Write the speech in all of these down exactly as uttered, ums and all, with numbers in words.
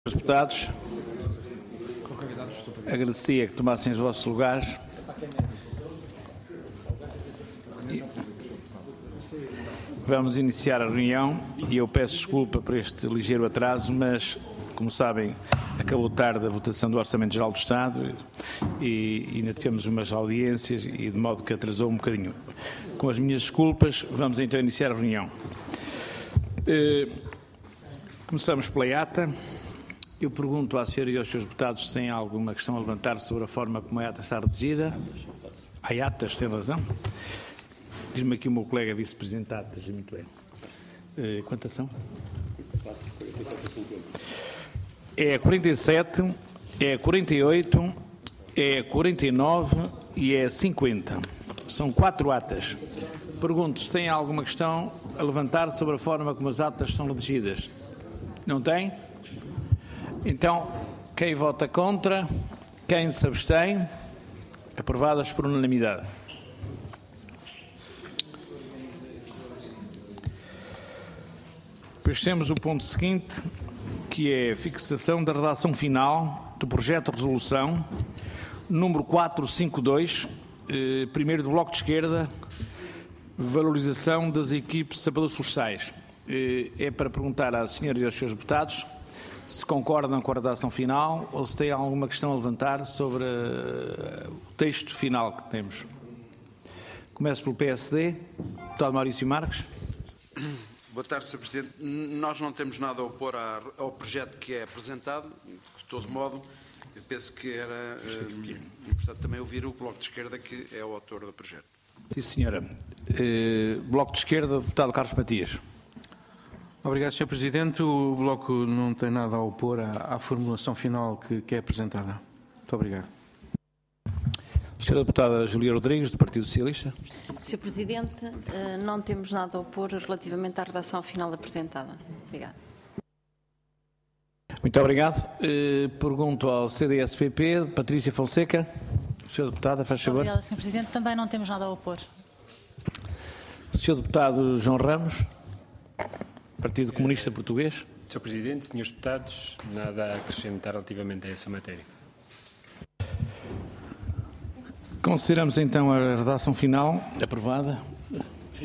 Senhores deputados, agradecia que tomassem os vossos lugares. Vamos iniciar a reunião e eu peço desculpa por este ligeiro atraso, mas, como sabem, acabou tarde a votação do Orçamento Geral do Estado e, e ainda temos umas audiências e de modo que atrasou um bocadinho. Com as minhas desculpas, vamos então iniciar a reunião. Eh, começamos pela ata. Eu pergunto à senhora e aos senhores deputados se têm alguma questão a levantar sobre a forma como a ata está redigida. Há atas, tem razão. Diz-me aqui o meu colega vice-presidente de atas, muito bem. Uh, quantas são? É a quarenta e sete, é a quarenta e oito, é a quarenta e nove e é a cinquenta. São quatro atas. Pergunto se têm alguma questão a levantar sobre a forma como as atas são redigidas. Não tem? Então, quem vota contra, quem se abstém, aprovadas por unanimidade. Depois temos o ponto seguinte, que é a fixação da redação final do projeto de resolução número quatrocentos e cinquenta e dois, eh, primeiro do Bloco de Esquerda, valorização das equipes de sapadores florestais. Eh, é para perguntar à senhora e aos senhores deputados se concordam com a redação final ou se têm alguma questão a levantar sobre uh, o texto final que temos. Começo pelo P S D. Deputado Maurício Marques. Boa tarde, senhor Presidente. Nós não temos nada a opor ao projeto que é apresentado. De todo modo, eu penso que era uh, importante também ouvir o Bloco de Esquerda, que é o autor do projeto. Sim, senhora. Uh, Bloco de Esquerda, deputado Carlos Matias. Obrigado, senhor Presidente. O Bloco não tem nada a opor à, à formulação final que, que é apresentada. Muito obrigado. Senhora Deputada Júlia Rodrigues, do Partido Socialista. senhor Presidente, não temos nada a opor relativamente à redação final apresentada. Obrigado. Muito obrigado. Pergunto ao C D S P P, Patrícia Fonseca. senhora Deputada, faz favor. Obrigada, senhor Presidente. Também não temos nada a opor. senhor Deputado João Ramos, Partido Comunista Português. senhor Presidente, senhores deputados, nada a acrescentar relativamente a essa matéria. Consideramos então a redação final aprovada. Sim.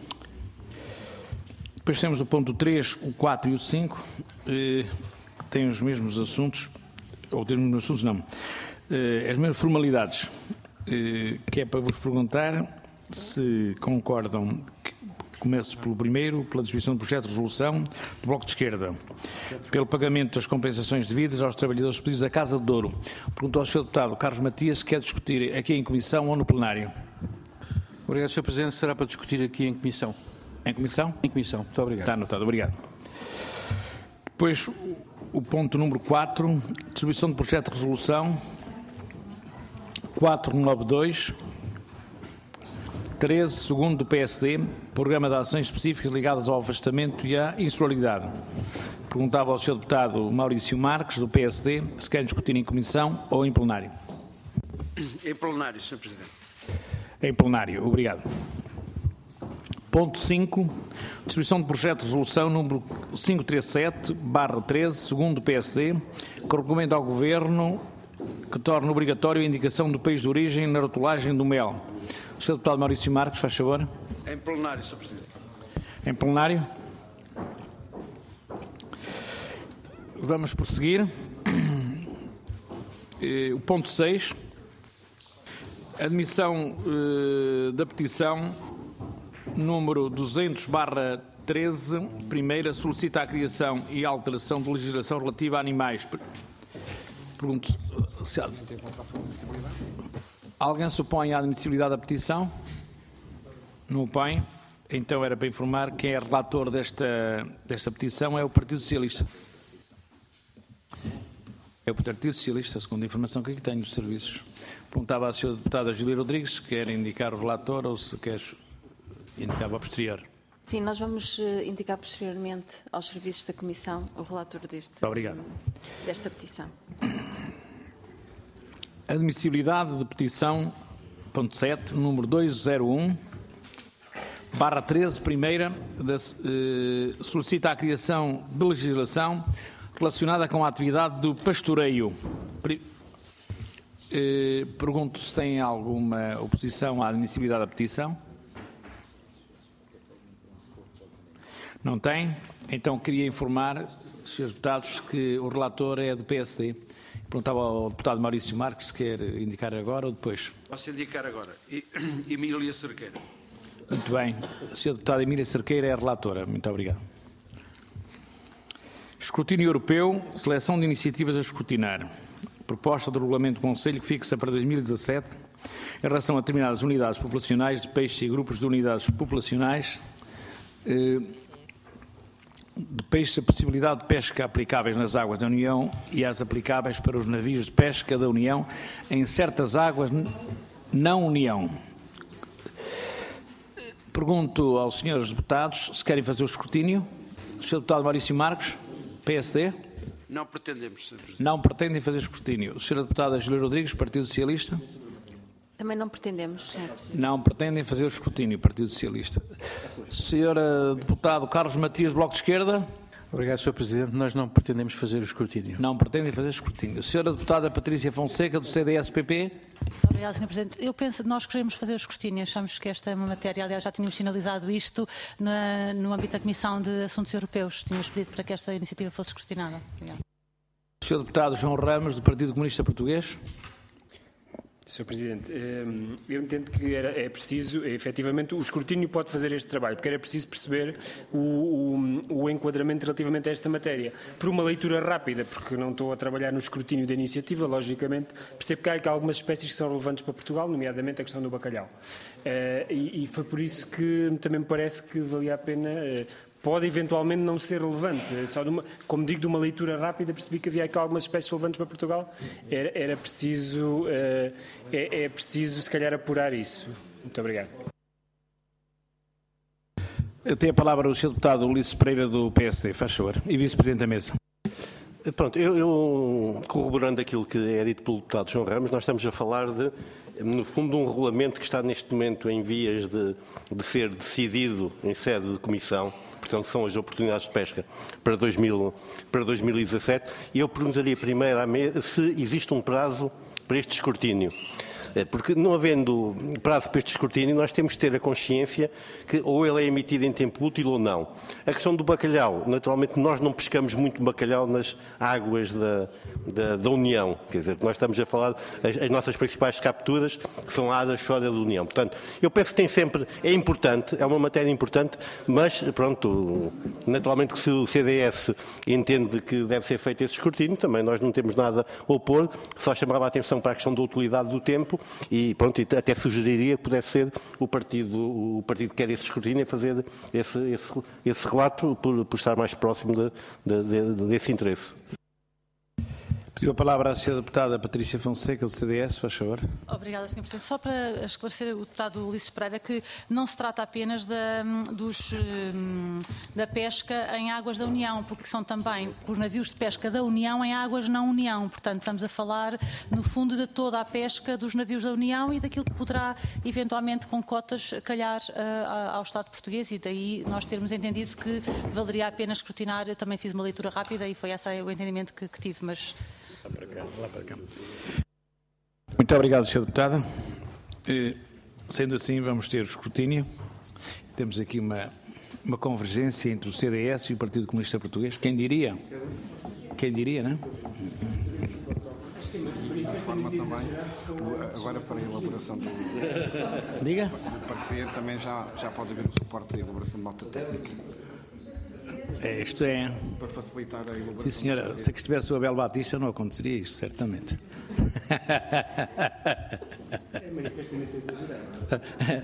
Depois temos o ponto três, o quatro e o cinco, eh, que têm os mesmos assuntos, ou têm os mesmos assuntos não, eh, as mesmas formalidades, eh, que é para vos perguntar se concordam. Começo pelo primeiro, pela distribuição do projeto de resolução do Bloco de Esquerda, pelo pagamento das compensações devidas aos trabalhadores despedidos da Casa de Douro. Pergunto ao senhor deputado Carlos Matias se quer discutir aqui em comissão ou no plenário. Obrigado, senhor Presidente. Será para discutir aqui em comissão. Em comissão? Em comissão. Muito obrigado. Está anotado. Obrigado. Depois, o ponto número quatro, distribuição do projeto de resolução quatrocentos e noventa e dois. treze, segundo do P S D, Programa de Ações Específicas ligadas ao afastamento e à insularidade. Perguntava ao senhor deputado Maurício Marques, do P S D, se quer discutir em comissão ou em plenário. Em plenário, senhor Presidente. Em plenário, obrigado. Ponto cinco, distribuição de projeto de resolução número quinhentos e trinta e sete barra treze, segundo do P S D, que recomenda ao Governo que torne obrigatório a indicação do país de origem na rotulagem do mel. senhor deputado Maurício Marques, faz favor. Em plenário, senhor Presidente. Em plenário. Vamos prosseguir. O ponto seis. Admissão eh, da petição número duzentos barra treze, primeira, solicita a criação e alteração de legislação relativa a animais. Pergunto se alguém se opõe à admissibilidade da petição? Não opõe? Então era para informar que quem é relator desta, desta petição é o Partido Socialista. É o Partido Socialista, segundo a informação que aqui tenho dos serviços. Perguntava à senhora deputada Júlia Rodrigues se quer indicar o relator ou se quer indicar a posterior. Sim, nós vamos indicar posteriormente aos serviços da Comissão o relator deste, Obrigado. desta petição. Admissibilidade de petição, ponto sete, número duzentos e um, barra treze, primeira, de, eh, solicita a criação de legislação relacionada com a atividade do pastoreio. Pergunto se tem alguma oposição à admissibilidade da petição. Não tem? Então queria informar, senhores deputados, que o relator é do P S D. Perguntava ao deputado Maurício Marques se quer indicar agora ou depois. Posso indicar agora. Emília Cerqueira. Muito bem. A senhora deputada Emília Cerqueira é a relatora. Muito obrigado. Escrutínio europeu, seleção de iniciativas a escrutinar. Proposta do Regulamento do Conselho que fixa para dois mil e dezassete, em relação a determinadas unidades populacionais de peixes e grupos de unidades populacionais eh, de peixes, a possibilidade de pesca aplicáveis nas águas da União e as aplicáveis para os navios de pesca da União em certas águas não União. Pergunto aos senhores deputados se querem fazer o escrutínio. senhor Deputado Maurício Marques, P S D. Não pretendemos, senhor Presidente. Não pretendem fazer escrutínio. senhora Deputada Júlia Rodrigues, Partido Socialista. Também não pretendemos, senhor. Não pretendem fazer o escrutínio, Partido Socialista. senhora Deputado Carlos Matias, Bloco de Esquerda. Obrigado, senhor Presidente. Nós não pretendemos fazer o escrutínio. Não pretendem fazer escrutínio. senhora Deputada Patrícia Fonseca, do C D S P P. Muito obrigada, senhor Presidente. Eu penso que nós queremos fazer o escrutínio. Achamos que esta é uma matéria, aliás, já tínhamos sinalizado isto na, no âmbito da Comissão de Assuntos Europeus. Tínhamos pedido para que esta iniciativa fosse escrutinada. Obrigado. senhor Deputado João Ramos, do Partido Comunista Português. senhor Presidente, eu entendo que era, é preciso, efetivamente, o escrutínio pode fazer este trabalho, porque era preciso perceber o, o, o enquadramento relativamente a esta matéria. Por uma leitura rápida, porque não estou a trabalhar no escrutínio da iniciativa, logicamente, percebo que há, que há algumas espécies que são relevantes para Portugal, nomeadamente a questão do bacalhau. E, e foi por isso que também me parece que valia a pena... Pode eventualmente não ser relevante. Só de uma, como digo, de uma leitura rápida percebi que havia aqui algumas espécies relevantes para Portugal. Era, era preciso, uh, é, é preciso, se calhar, apurar isso. Muito obrigado. Tem a palavra o senhor Deputado Ulisses Pereira, do P S D. Faz favor. E Vice-Presidente da Mesa. Pronto, eu, eu, corroborando aquilo que é dito pelo Deputado João Ramos, nós estamos a falar de, no fundo, de um regulamento que está neste momento em vias de, de ser decidido em sede de comissão. Portanto, são as oportunidades de pesca para, dois mil, para dois mil e dezassete. E eu perguntaria primeiro à mesa se existe um prazo para este escrutínio. Porque não havendo prazo para este escrutínio, nós temos de ter a consciência que ou ele é emitido em tempo útil ou não. A questão do bacalhau, naturalmente nós não pescamos muito bacalhau nas águas da, da, da União. Quer dizer, nós estamos a falar, as, as nossas principais capturas que são áreas fora da União. Portanto, eu penso que tem sempre, é importante, é uma matéria importante, mas pronto, naturalmente que se o C D S entende que deve ser feito esse escrutínio, também nós não temos nada a opor, só chamava a atenção para a questão da utilidade do tempo. E pronto, até sugeriria que pudesse ser o partido, o partido que quer esse escrutínio a fazer esse, esse, esse relato por, por estar mais próximo de, de, de, desse interesse. Pediu a palavra à senhora Deputada Patrícia Fonseca, do C D S, faz favor. Obrigada, senhor Presidente. Só para esclarecer o Deputado Ulisses Pereira que não se trata apenas da, dos, da pesca em águas da União, porque são também os navios de pesca da União em águas não União. Portanto, estamos a falar, no fundo, de toda a pesca dos navios da União e daquilo que poderá, eventualmente, com cotas, calhar uh, ao Estado português. E daí nós termos entendido que valeria a pena escrutinar. Eu também fiz uma leitura rápida e foi esse o entendimento que, que tive, mas... Lá para cá, lá para cá. Muito obrigado, senhora Deputada. Sendo assim, vamos ter o escrutínio. Temos aqui uma, uma convergência entre o C D S e o Partido Comunista Português. Quem diria? Quem diria, não é? Forma também, agora para a elaboração do, Diga. do parecer, também já, já pode haver um suporte de elaboração de nota técnica. É, isto é... Para facilitar a elaboração. Sim, senhora. Se aqui estivesse o Abel Batista, não aconteceria isto, certamente. É manifestamente exagerado.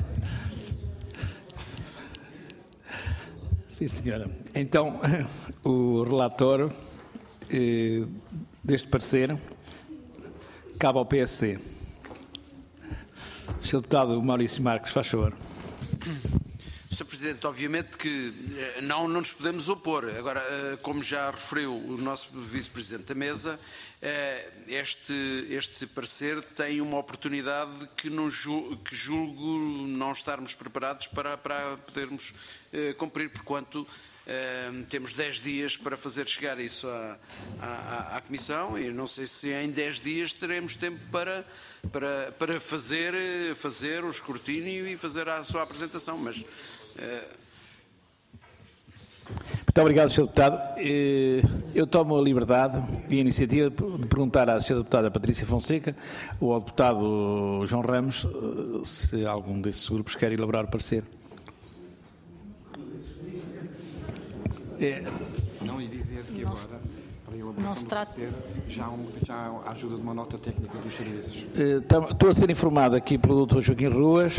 Sim, senhora. Então, o relator eh, deste parecer cabe ao P S D. senhor Deputado Maurício Marques, faz favor. senhor Presidente, obviamente que não, não nos podemos opor. Agora, como já referiu o nosso Vice-Presidente da Mesa, este, este parecer tem uma oportunidade que, não julgo, que julgo não estarmos preparados para, para podermos cumprir, porquanto Uh, temos dez dias para fazer chegar isso à, à, à Comissão e não sei se em dez dias teremos tempo para, para, para fazer, fazer o escrutínio e fazer a sua apresentação, mas... Uh... Muito obrigado, senhor Deputado. Eu tomo a liberdade e a iniciativa de perguntar à senhora Deputada Patrícia Fonseca ou ao Deputado João Ramos se algum desses grupos quer elaborar o parecer. É. Não, e dizer que agora, para a elaboração do parecer, já, um, já há a ajuda de uma nota técnica dos serviços. Estou a ser informado aqui pelo doutor Joaquim Ruas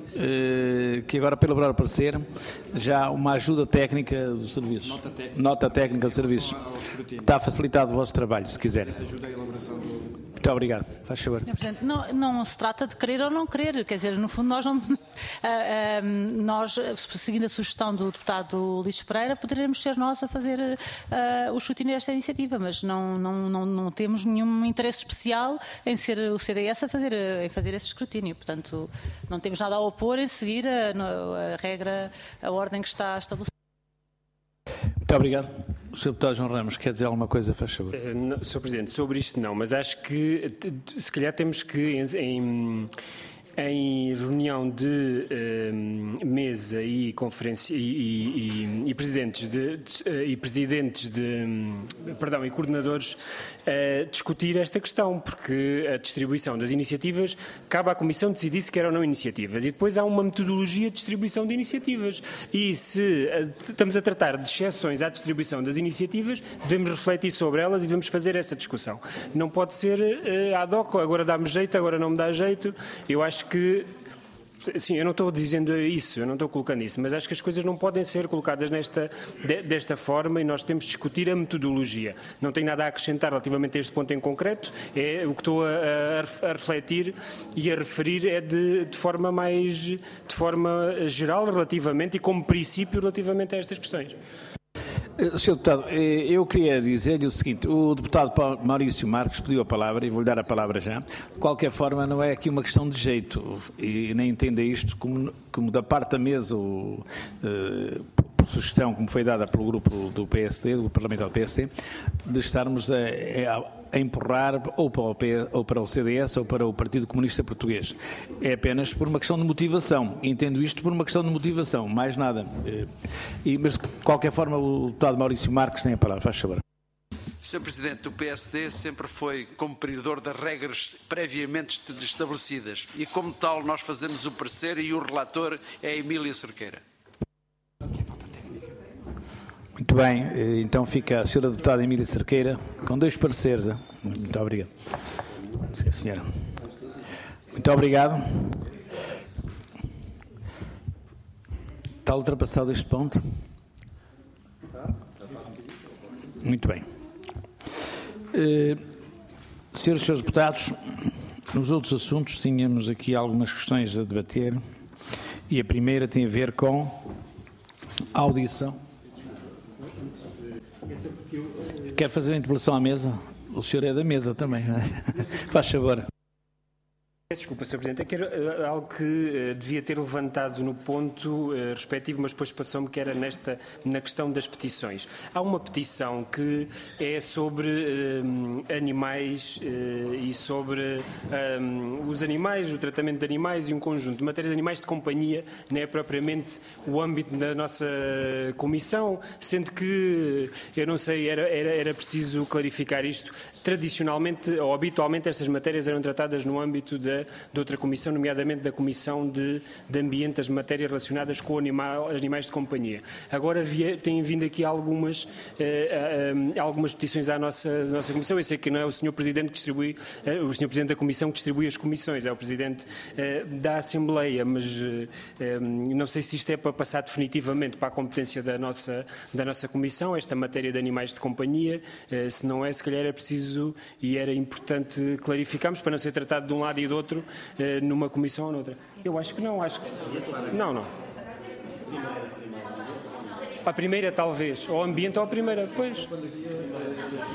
que agora, para elaborar o parecer, já há uma ajuda técnica do serviço. Nota técnica. Nota técnica do serviço. Está facilitado o vosso trabalho, se quiserem. Ajuda a elaboração do... Muito obrigado. Faz favor. senhor Presidente, não, não se trata de querer ou não querer, quer dizer, no fundo nós, não, uh, uh, nós seguindo a sugestão do deputado Luís Pereira, poderemos ser nós a fazer uh, o escrutínio desta iniciativa, mas não, não, não, não temos nenhum interesse especial em ser o C D S a fazer, em fazer esse escrutínio, portanto não temos nada a opor em seguir a, a regra, a ordem que está estabelecida. Muito obrigado. O senhor Deputado João Ramos quer dizer alguma coisa, faz favor. Uh, senhor Presidente, sobre isto não, mas acho que se calhar temos que em, em, em reunião de uh, mesa e conferência e, e, e, e presidentes de, de uh, e presidentes de um, perdão e coordenadores uh, discutir esta questão, porque a distribuição das iniciativas cabe à Comissão decidir se quer ou não iniciativas e depois há uma metodologia de distribuição de iniciativas e se uh, estamos a tratar de exceções à distribuição das iniciativas, devemos refletir sobre elas e devemos fazer essa discussão. Não pode ser uh, ad hoc, agora dá-me jeito, agora não me dá jeito. Eu acho que, sim, eu não estou dizendo isso, eu não estou colocando isso, mas acho que as coisas não podem ser colocadas nesta, de, desta forma e nós temos de discutir a metodologia. Não tenho nada a acrescentar relativamente a este ponto em concreto, é o que estou a, a, a refletir e a referir é de, de forma mais, de forma geral relativamente e como princípio relativamente a estas questões. senhor Deputado, eu queria dizer-lhe o seguinte, o deputado Maurício Marques pediu a palavra e vou-lhe dar a palavra já. De qualquer forma, não é aqui uma questão de jeito e nem entenda isto como, como da parte da mesa, ou, uh, por sugestão como foi dada pelo grupo do P S D, do Parlamento do P S D, de estarmos a, a a empurrar ou para, o P, ou para o C D S ou para o Partido Comunista Português. É apenas por uma questão de motivação. Entendo isto por uma questão de motivação, mais nada. E, mas, de qualquer forma, o deputado Maurício Marques tem a palavra. Faz favor. senhor Presidente, o P S D sempre foi cumpridor das regras previamente estabelecidas e, como tal, nós fazemos o parecer e o relator é a Emília Cerqueira. Muito bem, então fica a senhora deputada Emília Cerqueira com dois pareceres. Muito obrigado. Sim, senhora. Muito obrigado. Está ultrapassado este ponto? Muito bem. Uh, senhoras e senhores deputados, nos outros assuntos tínhamos aqui algumas questões a debater e a primeira tem a ver com a audição. Quer fazer a interpelação à mesa? O senhor é da mesa também. Faz favor. Desculpa, senhor Presidente, é que era algo que uh, devia ter levantado no ponto uh, respectivo, mas depois passou-me que era nesta, na questão das petições. Há uma petição que é sobre uh, animais uh, e sobre um, os animais, o tratamento de animais e um conjunto de matérias de animais de companhia, não é propriamente o âmbito da nossa comissão, sendo que, eu não sei, era, era, era preciso clarificar isto. Tradicionalmente ou habitualmente estas matérias eram tratadas no âmbito da de outra comissão, nomeadamente da Comissão de, de Ambiente, as matérias relacionadas com animal, animais de companhia. Agora via, têm vindo aqui algumas, eh, eh, algumas petições à nossa, nossa comissão. Eu sei que não é o senhor Presidente que distribui, eh, o senhor Presidente da Comissão que distribui as comissões, é o Presidente eh, da Assembleia, mas eh, não sei se isto é para passar definitivamente para a competência da nossa, da nossa Comissão, esta matéria de animais de companhia. Eh, se não é, se calhar era preciso e era importante clarificarmos para não ser tratado de um lado e do outro numa comissão ou noutra. Eu acho que não, acho que... Não, não. A primeira, talvez. Ou ambiente ou a primeira, pois.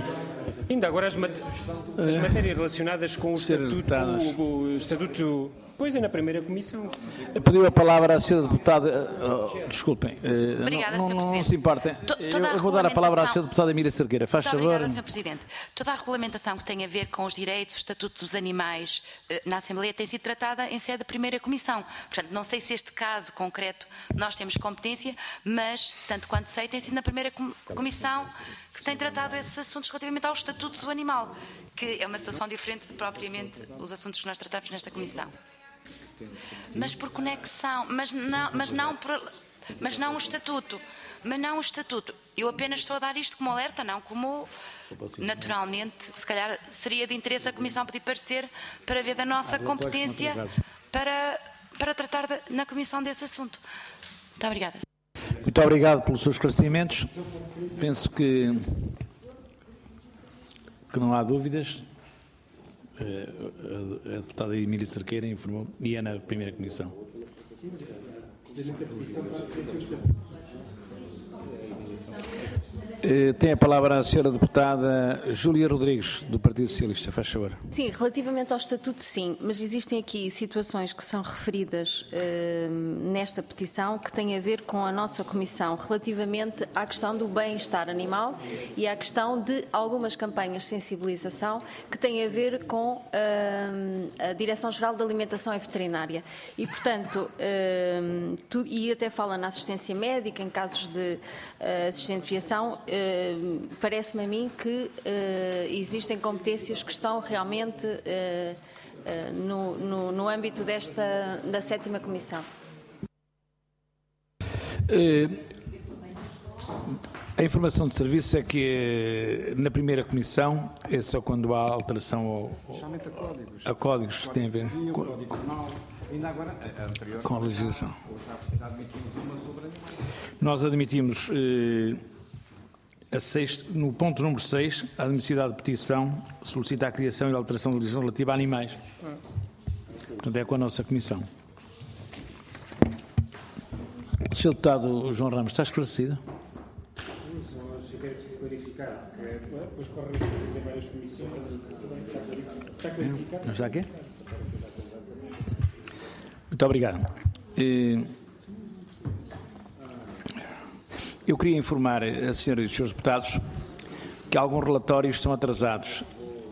Ainda agora as, mat... as matérias relacionadas com o estatuto, o, o estatuto depois é na primeira comissão. Pediu a palavra à senhora deputada. Oh, desculpem. Uh, Obrigada, não, senhor não, Presidente. não se importem. Eu, eu vou dar a palavra à senhora deputada Emília Cerqueira. Faz Muito favor. obrigada, senhor Presidente. Toda a regulamentação que tem a ver com os direitos, o Estatuto dos Animais eh, na Assembleia tem sido tratada em sede da primeira comissão. Portanto, não sei se este caso concreto nós temos competência, mas, tanto quanto sei, tem sido na primeira com comissão que se tem tratado esses assuntos relativamente ao Estatuto do Animal, que é uma situação diferente de propriamente os assuntos que nós tratamos nesta comissão. Mas por conexão, mas não, mas não, por, mas não o Estatuto, mas não o Estatuto. Eu apenas estou a dar isto como alerta, não como, naturalmente, se calhar seria de interesse a Comissão pedir parecer para ver da nossa competência para, para tratar de, na Comissão desse assunto. Muito obrigada. Muito obrigado pelos seus esclarecimentos. Penso que, que não há dúvidas. A, a deputada Emília Cerqueira informou e é na primeira comissão. Tem a palavra a senhora deputada Júlia Rodrigues, do Partido Socialista. Faz favor. Sim, relativamente ao Estatuto, sim, mas existem aqui situações que são referidas eh, nesta petição que têm a ver com a nossa Comissão relativamente à questão do bem-estar animal e à questão de algumas campanhas de sensibilização que têm a ver com eh, a Direção-Geral de Alimentação e Veterinária. E, portanto, eh, tu, e até fala na assistência médica, em casos de eh, assistente de viação. Uh, parece-me a mim que uh, existem competências que estão realmente uh, uh, no, no, no âmbito desta, da sétima comissão. Uh, a informação de serviço é que uh, na primeira comissão é só quando há alteração ao, ao, a códigos. a códigos que têm a ver com, ainda agora, a anterior, com a legislação. Já, já admitimos uma sobre animais. Nós admitimos uh, A seis, no ponto número seis, a admissibilidade de petição solicita a criação e alteração da legislação relativa a animais. Portanto, é com a nossa comissão. senhor Deputado João Ramos, está esclarecido? Só quero clarificar, porque depois correm coisas em várias comissões. Está clarificado? Não está aqui? Muito obrigado. Eu queria informar a senhora e os senhores deputados que alguns relatórios estão atrasados.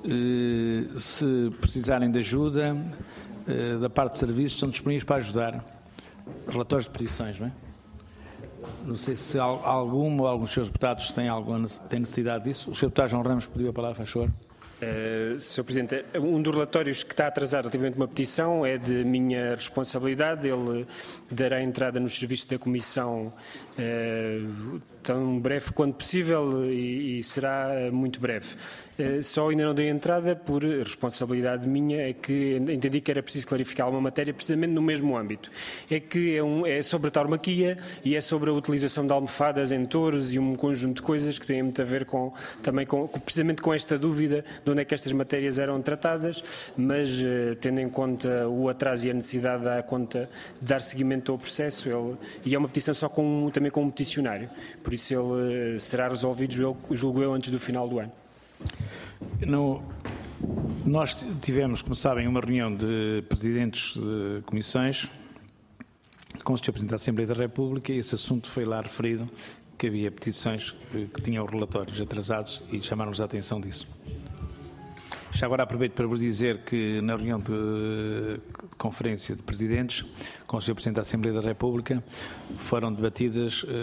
Se precisarem de ajuda da parte de serviços, estão disponíveis para ajudar. Relatórios de petições, não é? Não sei se algum ou alguns dos senhores deputados têm, alguma, têm necessidade disso. O senhor deputado João Ramos pediu a palavra, faz favor. Uh, senhor Presidente, um dos relatórios que está atrasado relativamente a uma petição é de minha responsabilidade. Ele dará entrada nos serviços da Comissão uh, tão breve quanto possível e, e será muito breve. Uh, só ainda não dei entrada por responsabilidade minha, é que entendi que era preciso clarificar uma matéria precisamente no mesmo âmbito. É que é, um, é sobre a tauromaquia e é sobre a utilização de almofadas em touros e um conjunto de coisas que têm muito a ver com, também com, precisamente com esta dúvida de onde é que estas matérias eram tratadas, mas uh, tendo em conta o atraso e a necessidade de dar conta de dar seguimento ao processo, ele, e é uma petição só com, também com um peticionário, por isso ele uh, será resolvido, julgo, julgo eu, antes do final do ano. No, nós tivemos, como sabem, uma reunião de presidentes de comissões com o senhor Presidente da Assembleia da República e esse assunto foi lá referido, que havia petições que tinham relatórios atrasados e chamaram-nos a atenção disso. Já agora aproveito para vos dizer que na reunião de, de conferência de presidentes com o senhor Presidente da Assembleia da República foram debatidas uh,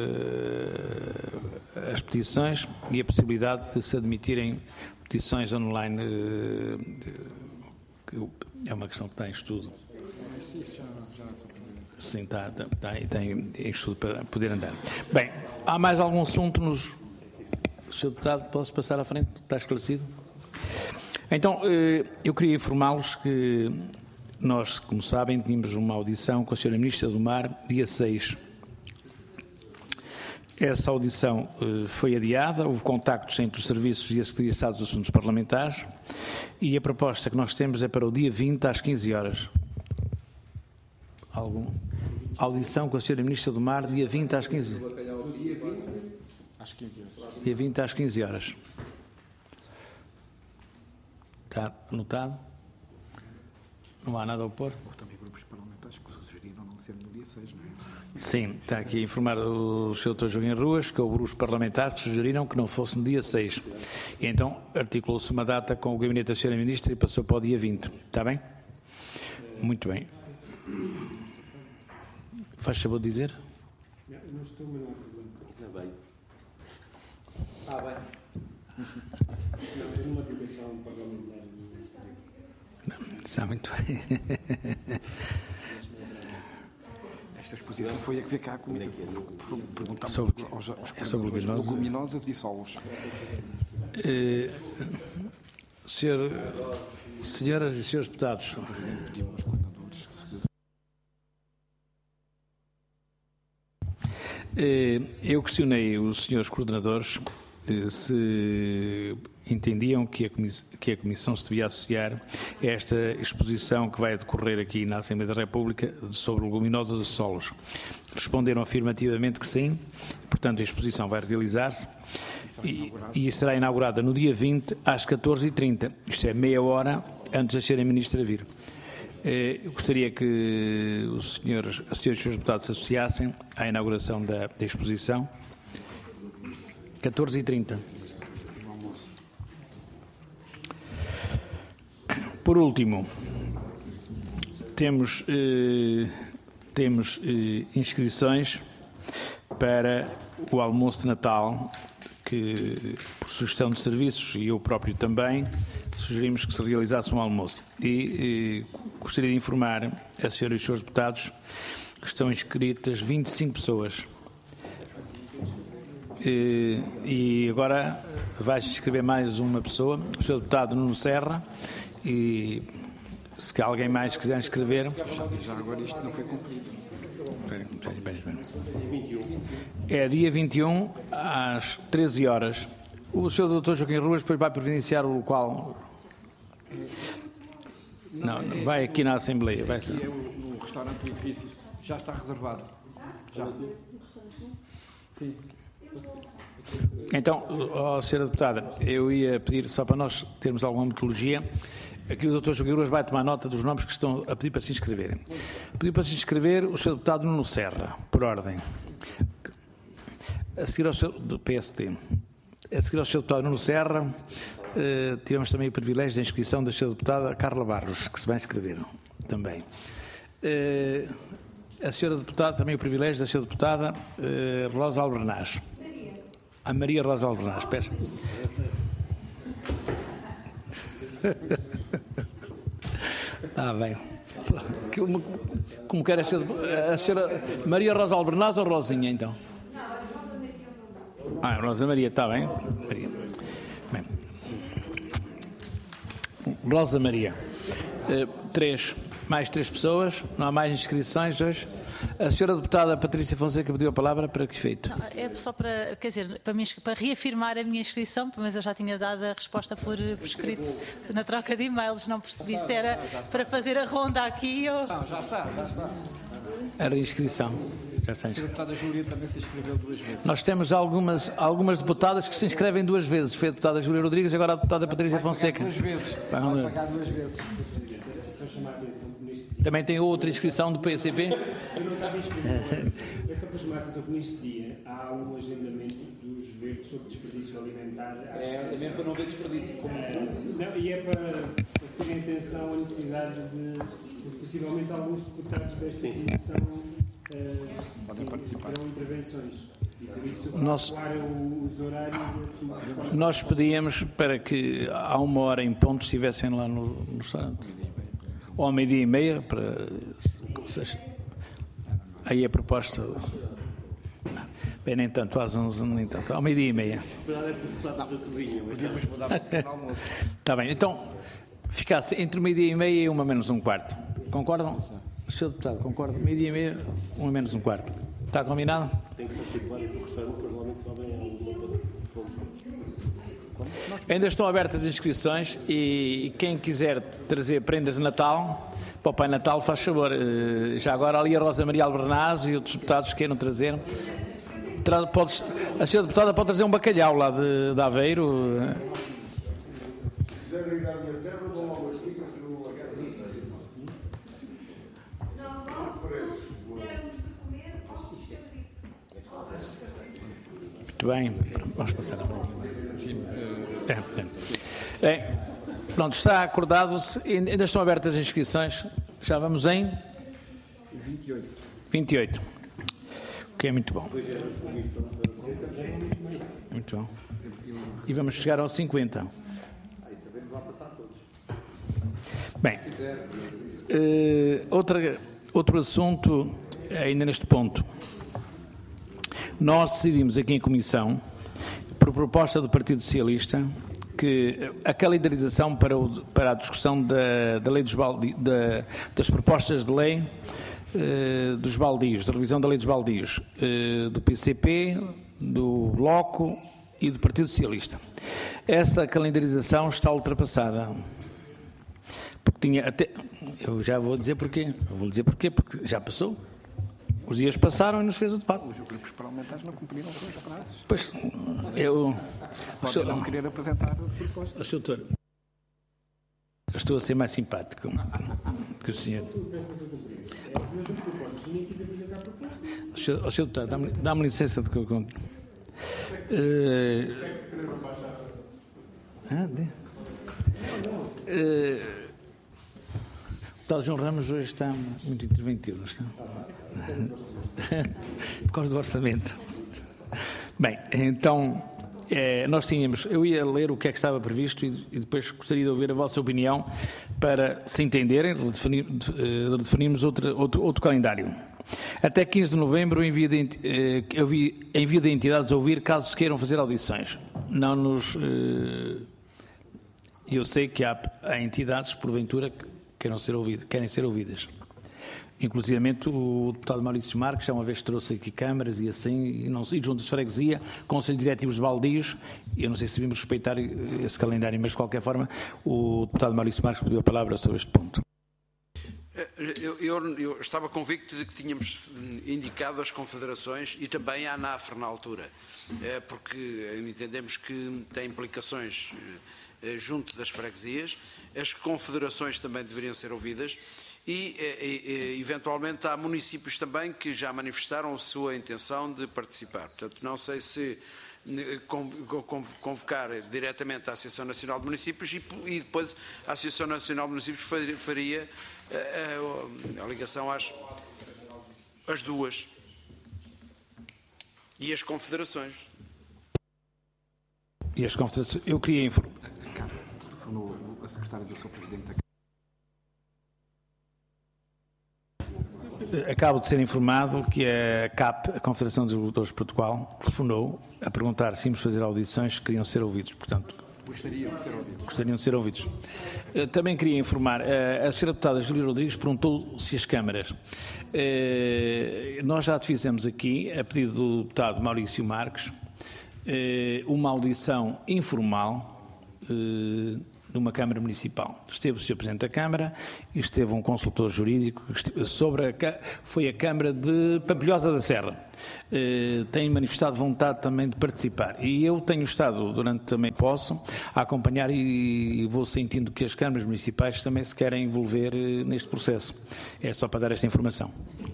as petições e a possibilidade de se admitirem petições online. Uh, de, é uma questão que está em estudo. Sim, está, está, está, está em, em estudo para poder andar. Bem, há mais algum assunto nos... senhor Deputado, posso passar à frente? Está esclarecido? Então, eu queria informá-los que nós, como sabem, tínhamos uma audição com a senhora Ministra do Mar, dia seis. Essa audição foi adiada, houve contactos entre os serviços e a Secretaria de Estado dos Assuntos Parlamentares e a proposta que nós temos é para o dia vinte, às quinze horas. Algum? Audição com a senhora Ministra do Mar, dia vinte, às quinze horas. Dia vinte, às quinze horas. Está anotado? Não há nada a opor? Houve também grupos parlamentares que sugeriram não ser no dia seis, não é? Sim, está aqui a informar o senhor doutor Joaquim Ruas que houve grupos parlamentares que sugeriram que não fosse no dia seis. E então articulou-se uma data com o gabinete da senhora Ministra e passou para o dia vinte. Está bem? Muito bem. Faz favor de dizer? Não estou, mas não há problema. Está bem. Ah, bem. Não, é uma dedicação parlamentar. Está muito bem. Esta exposição foi a que veio cá comigo. Perguntámos Sobre, aos, aos é sobre leguminosas. leguminosas. leguminosas e solos. Eh, senhor, senhoras e senhores deputados, Pedimos aos coordenadores que se... eh, eu questionei os senhores coordenadores eh, se entendiam que a, que a Comissão se devia associar a esta exposição que vai decorrer aqui na Assembleia da República sobre leguminosas e solos. Responderam afirmativamente que sim, portanto a exposição vai realizar-se e, e será inaugurada no dia vinte às catorze e trinta, isto é meia hora antes da senhora Ministra vir. Eu gostaria que os senhores, as senhoras e os senhores deputados se associassem à inauguração da, da exposição. catorze e trinta. Por último, temos, eh, temos eh, inscrições para o almoço de Natal, que, por sugestão de serviços, e eu próprio também, sugerimos que se realizasse um almoço. E eh, gostaria de informar a senhora e os senhores deputados que estão inscritas vinte e cinco pessoas. E, e agora vai-se inscrever mais uma pessoa, o senhor deputado Nuno Serra, e se alguém mais quiser inscrever... Já agora isto não foi cumprido. Espera, espera, espera. É dia vinte e um, às treze horas. O senhor doutor Joaquim Ruas depois vai providenciar o local. Não, não, vai aqui na Assembleia. Vai ser. Aqui é o, no restaurante do edifício. Já está reservado. Já. Sim. Então, ó, senhora deputada, eu ia pedir, só para nós termos alguma metodologia, aqui o doutor Joaquim Ruas vai tomar nota dos nomes que estão a pedir para se inscreverem. Pediu para se inscrever o senhor deputado Nuno Serra, por ordem. A seguir ao senhor do P S D. A seguir ao senhor deputado Nuno Serra, eh, tivemos também o privilégio da inscrição da senhora deputada Carla Barros, que se vai inscrever também. Eh, a senhora deputada, também o privilégio da senhora deputada eh, Rosa Albernaz. A Maria Rosa Albernaz, peço. Está bem. Como, como quer a senhora, a senhora Maria Rosa Albernaz ou Rosinha, então? Ah, Rosa Maria, está bem. Maria. Bem. Rosa Maria. Uh, três. Mais três pessoas. Não há mais inscrições hoje. A senhora deputada Patrícia Fonseca pediu a palavra para que efeito? Não, é só para, quer dizer, para, me, para reafirmar a minha inscrição, mas eu já tinha dado a resposta por, por escrito na troca de e-mails, não percebi se era para fazer a ronda aqui ou... Não, já está, já está. A reinscrição. Já está A senhora deputada Júlia também se inscreveu duas vezes. Nós temos algumas, algumas deputadas que se inscrevem duas vezes. Foi a deputada Júlia Rodrigues e agora a deputada Patrícia Fonseca. Duas vezes. Vai pagar duas vezes. Só chamar a atenção que neste Também tem outra inscrição do P C P? Eu não estava inscrito. É só para chamar a atenção que neste dia há um agendamento dos verdes sobre desperdício alimentar. É, é mesmo para não haver desperdício. Como... Não, e é para, para se terem atenção a necessidade de, de possivelmente alguns deputados desta comissão uh, podem participar. terão intervenções. E por isso, Nós, os horários... nós pedíamos para que há uma hora em ponto estivessem lá no, no restaurante. Ou ao meio-dia e meia, para... Aí a proposta... Bem, nem tanto, às onze, nem tanto. Ao meio-dia e meia. Podíamos mudar para o almoço. Está bem, então, ficasse entre meio-dia e meia e uma menos um quarto. Concordam? senhor Deputado, concorda? Meio-dia e meia, uma menos um quarto. Está combinado? Tem que ser titular do restaurante, porque normalmente sobem alguma... Ainda estão abertas as inscrições e quem quiser trazer prendas de Natal, para o Pai Natal, faz favor. Já agora ali a Rosa Maria Albernaz e outros deputados que queiram trazer. Tra podes, a senhora deputada pode trazer um bacalhau lá de, de Aveiro. Muito bem, vamos passar a é, é. É, pronto, está acordado, ainda estão abertas as inscrições, já vamos em vinte e oito. vinte e oito, o que é muito bom. Muito bom. E vamos chegar aos cinquenta. Bem, uh, outra, outro assunto ainda neste ponto. Nós decidimos aqui em comissão, por proposta do Partido Socialista, que a calendarização para, o, para a discussão da, da lei dos baldi, da, das propostas de lei uh, dos baldios, da revisão da lei dos baldios, uh, do P C P, do Bloco e do Partido Socialista. Essa calendarização está ultrapassada. Porque tinha até. Eu já vou dizer porquê. Eu vou dizer porquê, porque já passou. Os dias passaram e nos fez o debate. Os grupos parlamentares não cumpriram com os prazos. Pois, eu... Pode não querer apresentar propostas. Doutor, estou a ser mais simpático que o senhor. O senhor, doutor, dá-me, dá-me licença de que eu conto. Uh, ah, de, uh, o tal João Ramos hoje está muito interventivo, não está? Por causa do orçamento. Bem, então, é, nós tínhamos, eu ia ler o que é que estava previsto e, e depois gostaria de ouvir a vossa opinião para se entenderem, redefinir, de, definirmos outro, outro, outro calendário. Até quinze de novembro, o envio de, eh, eu vi, envio de entidades a ouvir caso se queiram fazer audições. Não nos... Eh, eu sei que há, há entidades, porventura, que queiram ser ouvidas, querem ser ouvidas. Inclusivamente o deputado Maurício Marques, já uma vez trouxe aqui câmaras e assim, e, não, e juntas de freguesia, Conselho Diretivo de Baldios, e eu não sei se devemos respeitar esse calendário, mas de qualquer forma o deputado Maurício Marques pediu a palavra sobre este ponto. Eu, eu, eu estava convicto de que tínhamos indicado as confederações e também a ANAFRE na altura, porque entendemos que tem implicações junto das freguesias, as confederações também deveriam ser ouvidas. E, e, eventualmente, há municípios também que já manifestaram a sua intenção de participar. Portanto, não sei se convocar diretamente a Associação Nacional de Municípios e, e depois a Associação Nacional de Municípios faria a, a, a ligação às, às duas. E as confederações. E as confederações. Eu queria informar. A secretária do seu Presidente da Acabo de ser informado que a C A P, a Confederação dos Agricultores de Portugal, telefonou a perguntar se íamos fazer audições que queriam ser ouvidos. Portanto, gostariam de ser ouvidos. Gostariam de ser ouvidos. Também queria informar, a senhora deputada Júlia Rodrigues perguntou se as câmaras. Nós já fizemos aqui, a pedido do deputado Maurício Marques, uma audição informal numa Câmara Municipal. Esteve o senhor Presidente da Câmara e esteve um consultor jurídico sobre a, foi a Câmara de Pampilhosa da Serra. Eh, tem manifestado vontade também de participar. E eu tenho estado, durante também posso, a acompanhar e, e vou sentindo que as câmaras municipais também se querem envolver eh, neste processo. É só para dar esta informação.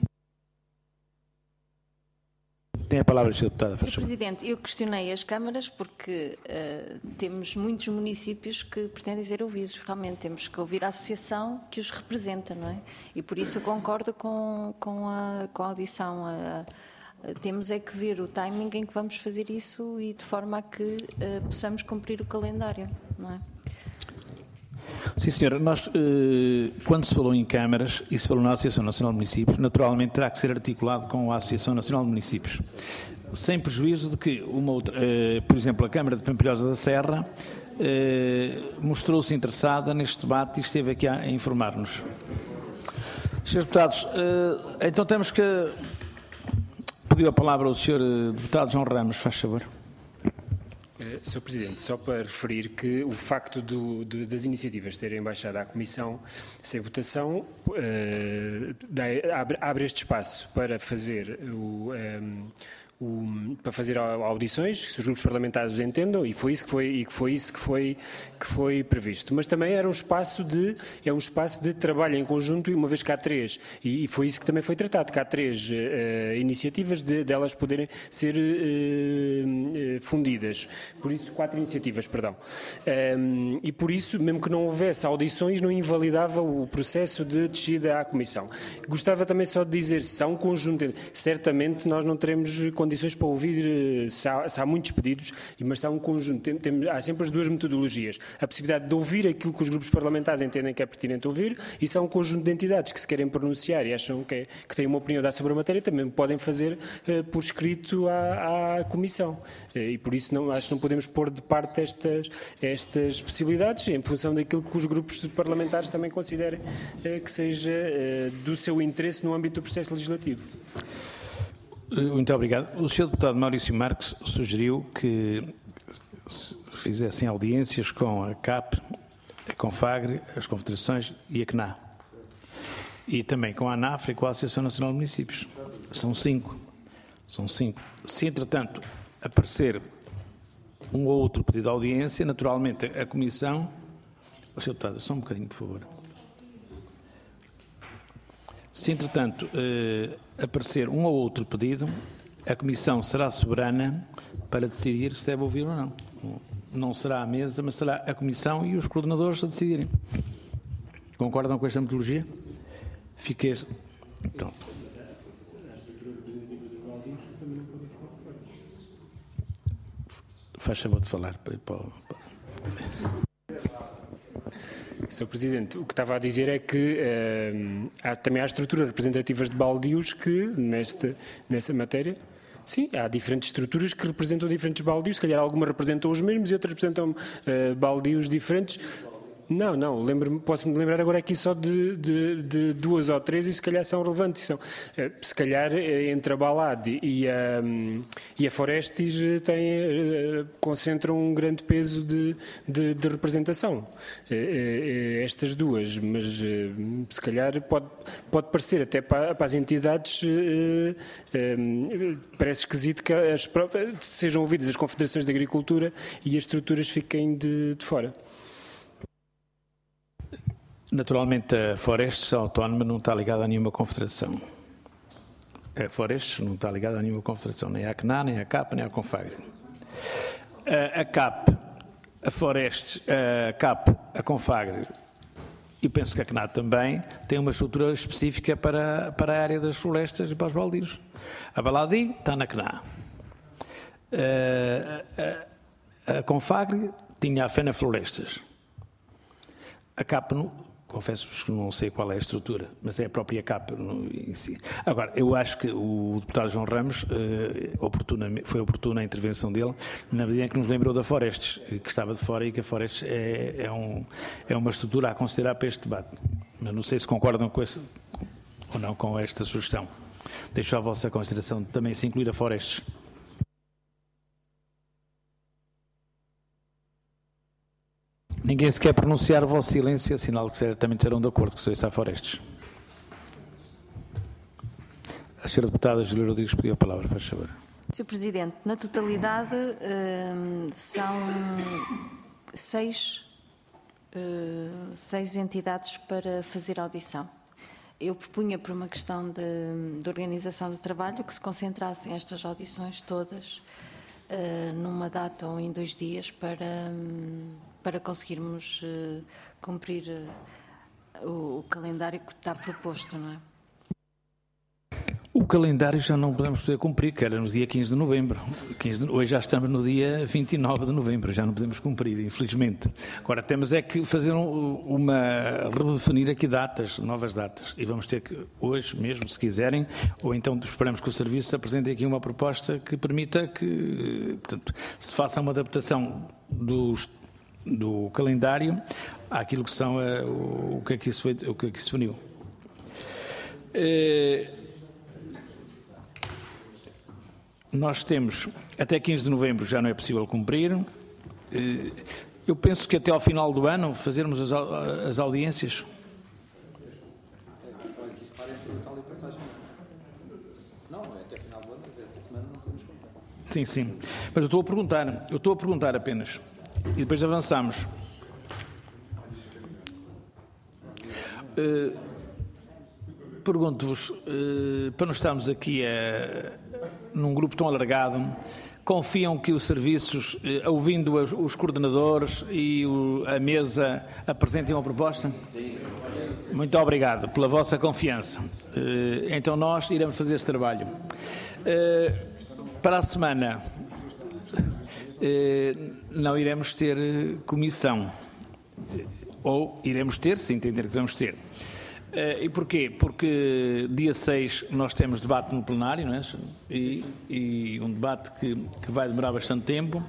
Tem a palavra, senhora Deputada. senhor Presidente, eu questionei as câmaras porque uh, temos muitos municípios que pretendem ser ouvidos. Realmente temos que ouvir a associação que os representa, não é? E por isso eu concordo com, com, a, com a audição. Uh, uh, temos é que ver o timing em que vamos fazer isso e de forma a que uh, possamos cumprir o calendário, não é? Sim, senhora. Nós, eh, quando se falou em câmaras e se falou na Associação Nacional de Municípios, naturalmente terá que ser articulado com a Associação Nacional de Municípios, sem prejuízo de que, uma outra, eh, por exemplo, a Câmara de Pampilhosa da Serra eh, mostrou-se interessada neste debate e esteve aqui a, a informar-nos. senhores Deputados, eh, então temos que... Pediu a palavra o senhor Deputado João Ramos, faz favor. senhor Presidente, só para referir que o facto do, de, das iniciativas terem baixado à Comissão sem votação uh, dá, abre, abre este espaço para fazer o, um, o, para fazer audições, que os grupos parlamentares os entendam, e foi isso que foi, e que foi, isso que foi, que foi previsto. Mas também era um espaço de, é um espaço de trabalho em conjunto, e uma vez que há três, e, e foi isso que também foi tratado, que há três uh, iniciativas de, de elas poderem ser uh, uh, fundidas. Por isso, quatro iniciativas, perdão. Um, e por isso, mesmo que não houvesse audições, não invalidava o processo de descida à Comissão. Gostava também só de dizer, se há um conjunto, certamente nós não teremos condições para ouvir, se há, se há muitos pedidos, mas se há um conjunto, tem, tem, há sempre as duas metodologias. A possibilidade de ouvir aquilo que os grupos parlamentares entendem que é pertinente ouvir, e se há um conjunto de entidades que se querem pronunciar e acham que, é, que têm uma opinião a dar sobre a matéria, também podem fazer uh, por escrito à, à Comissão. Uh, e por isso não, acho que não podemos pôr de parte estas, estas possibilidades, em função daquilo que os grupos parlamentares também considerem uh, que seja uh, do seu interesse no âmbito do processo legislativo. Muito obrigado. O senhor deputado Maurício Marques sugeriu que se fizessem audiências com a C A P, a Confagre, as Confederações e a C N A. E também com a ANAFRA e com a Associação Nacional de Municípios. São cinco. São cinco. Se, entretanto, aparecer um ou outro pedido de audiência, naturalmente a Comissão... O senhor deputado, só um bocadinho, por favor. Se, entretanto, eh, aparecer um ou outro pedido, a Comissão será soberana para decidir se deve ouvir ou não. Não será a mesa, mas será a Comissão e os coordenadores a decidirem. Concordam com esta metodologia? Fiquei... Pronto. Faz favor de falar. senhor Presidente, o que estava a dizer é que uh, há, também há estruturas representativas de baldios que, nesta, nessa matéria, sim, há diferentes estruturas que representam diferentes baldios, se calhar algumas representam os mesmos e outras representam uh, baldios diferentes. Não, não, lembro-me, posso-me lembrar agora aqui só de, de, de duas ou três e se calhar são relevantes. São, se calhar entre a Balade e a, e a Forestis têm, concentram um grande peso de, de, de representação. Estas duas, mas se calhar pode, pode parecer até para, para as entidades, parece esquisito que as próprias, sejam ouvidas as confederações de agricultura e as estruturas fiquem de, de fora. Naturalmente, a Forestes autónoma não está ligada a nenhuma confederação. A Forestes não está ligada a nenhuma confederação, nem à C N A, nem à C A P, nem à Confagre. A, a C A P, a Forestes, a C A P, a Confagre, e penso que a C N A também, tem uma estrutura específica para, para a área das florestas e para os baldios. A Baladi está na C N A. A, a, a Confagre tinha a FENA Florestas. A C A P, não, confesso-vos que não sei qual é a estrutura, mas é a própria C A P em si. Agora, eu acho que o deputado João Ramos, eh, oportuna, foi oportuna a intervenção dele, na medida em que nos lembrou da Forestes, que estava de fora e que a Forestes é, é, um, é uma estrutura a considerar para este debate. Mas não sei se concordam com esse, ou não com esta sugestão. Deixo à vossa consideração também se incluir a Forestes. Ninguém se quer pronunciar, o vosso silêncio é sinal de que certamente serão de acordo que isso a Forestes. A senhora deputada Júlia Rodrigues pediu a palavra, faz favor. senhor Presidente, na totalidade hum, são seis, hum, seis entidades para fazer audição. Eu propunha por uma questão de, de organização do trabalho que se concentrassem estas audições todas hum, numa data ou em dois dias para... Hum, para conseguirmos uh, cumprir uh, o, o calendário que está proposto, não é? O calendário já não podemos poder cumprir, que era no dia quinze de novembro. quinze de, hoje já estamos no dia vinte e nove de novembro, já não podemos cumprir, infelizmente. Agora temos é que fazer um, uma... redefinir aqui datas, novas datas. E vamos ter que, hoje mesmo, se quiserem, ou então esperamos que o Serviço apresente aqui uma proposta que permita que, portanto, se faça uma adaptação dos do calendário àquilo que são uh, o, o que aqui se foi, o que aqui se definiu. Uh, nós temos até quinze de novembro, já não é possível cumprir. Uh, eu penso que até ao final do ano fazermos as, as audiências. Não, é até final do ano, mas essa semana não podemos cumprir. Sim, sim. Mas eu estou a perguntar, eu estou a perguntar apenas. E depois avançamos. Uh, Pergunto-vos, uh, para não estarmos aqui uh, num grupo tão alargado, confiam que os serviços, uh, ouvindo os, os coordenadores e o, a mesa, apresentem uma proposta? Sim. Muito obrigado pela vossa confiança. Uh, então nós iremos fazer este trabalho. Uh, para a semana uh, não iremos ter comissão. Ou iremos ter, se entender que vamos ter. Uh, e porquê? Porque dia seis nós temos debate no plenário, não é? E, e um debate que, que vai demorar bastante tempo.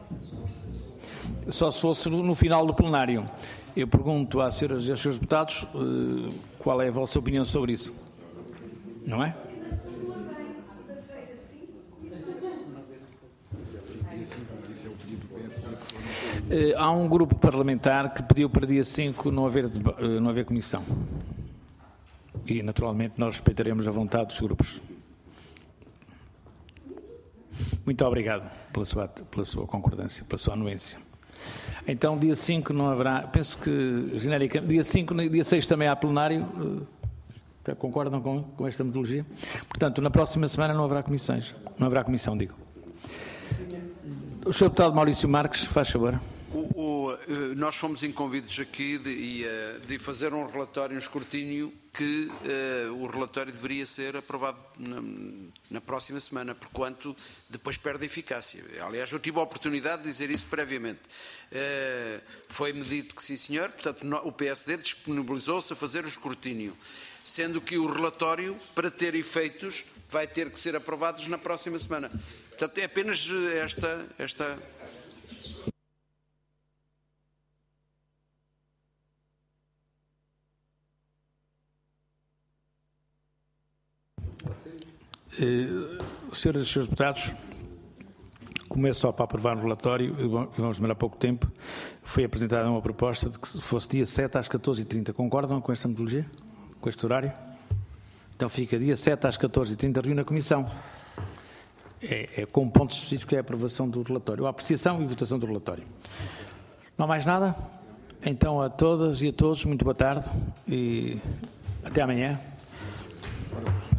Só se fosse no final do plenário. Eu pergunto às senhoras e aos senhores deputados uh, qual é a vossa opinião sobre isso. Não é? Uh, há um grupo parlamentar que pediu para dia cinco não haver, uh, não haver comissão. E, naturalmente, nós respeitaremos a vontade dos grupos. Muito obrigado pela sua, pela sua concordância, pela sua anuência. Então, dia cinco não haverá... Penso que, genericamente, dia cinco, dia seis também há plenário. Uh, concordam com, com esta metodologia? Portanto, na próxima semana não haverá comissões. Não haverá comissão, digo. O senhor deputado Maurício Marques, faz favor. O, o, nós fomos incumbidos aqui de, de fazer um relatório, um escrutínio, que uh, o relatório deveria ser aprovado na, na próxima semana, porquanto depois perde eficácia. Aliás, eu tive a oportunidade de dizer isso previamente. Uh, Foi-me dito que sim, senhor, portanto no, o P S D disponibilizou-se a fazer o escrutínio, sendo que o relatório, para ter efeitos, vai ter que ser aprovado na próxima semana. Portanto, é apenas esta... esta Uh, senhoras e senhores deputados, como é só para aprovar um relatório, e vamos demorar pouco tempo, foi apresentada uma proposta de que fosse dia sete às catorze e trinta. Concordam com esta metodologia? Com este horário? Então fica dia sete às catorze e trinta, reúne a Comissão. É, é com um ponto específico que é a aprovação do relatório, a apreciação e votação do relatório. Não há mais nada? Então a todas e a todos, muito boa tarde e até amanhã.